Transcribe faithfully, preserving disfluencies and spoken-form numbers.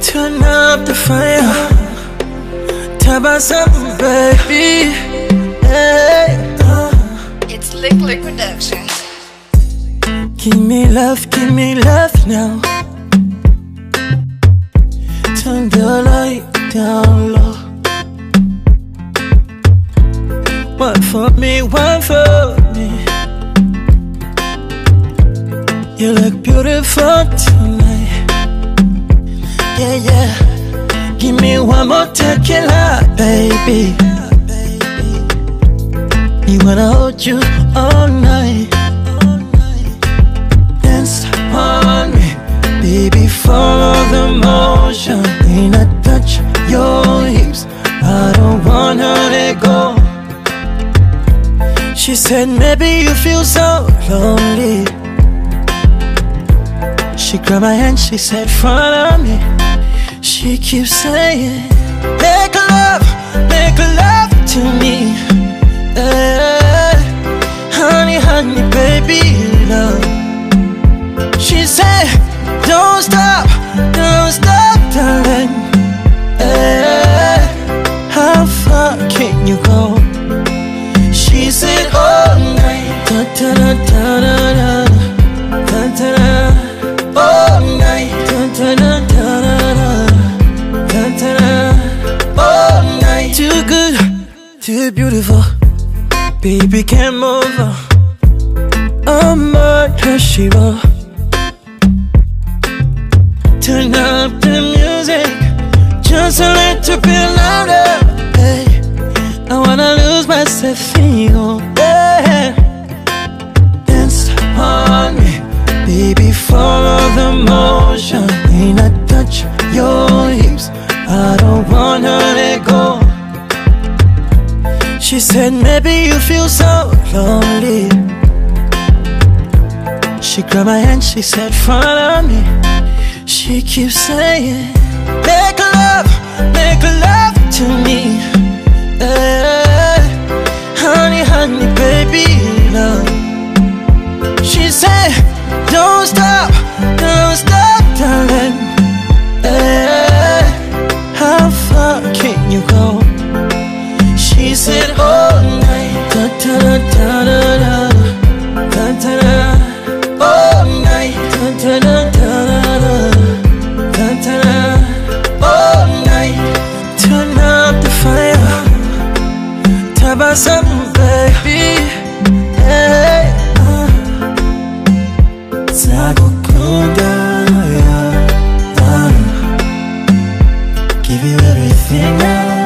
Turn up the fire. Tabasamu, baby. Hey. It's Liquid Production. Give me love, give me love now. Turn the light down low. One for me, one for me. You look beautiful tonight. Yeah, yeah. Give me one more tequila, baby. Me wanna hold you all night. Dance on me, baby, follow the motion. When I touch your hips, I don't wanna let go. She said maybe you feel so lonely. She grabbed my hand, she said follow me. She keeps saying make love, make love to me. Hey, honey, honey, baby, love. She said don't stop, don't stop, darling. Hey, how far can you go? She said all night, da da da da da da, da da da. All night, da da da da da, da da da. All night, too good, too beautiful. Baby, come over. I'm a Shiva. Turn up the music, just a little bit louder. Hey, I wanna lose myself in you. Yeah. Dance on me, baby, follow the motion. When I touch your hips, I don't wanna let go. She said maybe you feel so lonely. She grabbed my hand, she said follow me. She keeps saying make love, make love to me. Hey, honey, honey, baby, love. She said don't stop, don't stop, darling. Hey, how far can you go? She said all night, da da da da da da, da da da. All night, da da da da da, da da da. All night, turn up the fire. Tabasamu, baby. Hey, uh. Zakukunda, yeah, uh. Give you everything now.